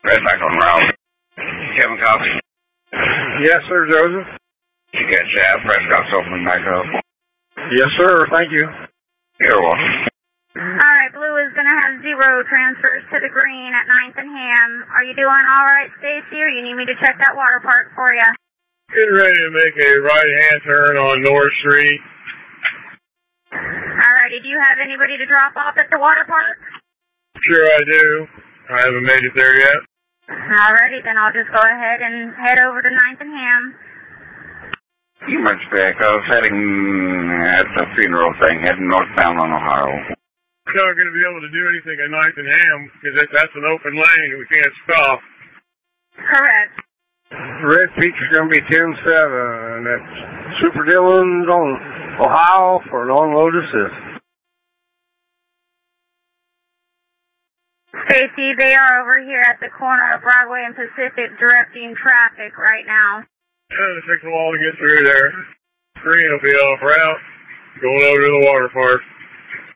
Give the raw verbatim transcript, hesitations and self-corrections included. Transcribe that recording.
Right back on route. Kevin Cox. Yes, sir, Joseph. You get Chad Prescott's opening back up. Yes, sir. Thank you. You're welcome. All right, Blue is going to have zero transfers to the green at ninth and Ham. Are you doing all right, Stacy, or you need me to check that water park for you? Getting ready to make a right-hand turn on North Street. All righty. Do you have anybody to drop off at the water park? Sure I do. I haven't made it there yet. All righty, then I'll just go ahead and head over to ninth and Ham. Emergency echoes heading at the funeral thing, heading northbound on Ohio. We're not going to be able to do anything at ninth and Ham because that's an open lane and we can't stop. Correct. Red Peak is going to be ten seven. That's Super Dillon's on Ohio for an unload assist. Stacy, they are over here at the corner of Broadway and Pacific directing traffic right now. Yeah, it takes a while to get through there. Green will be off route, going over to the water park.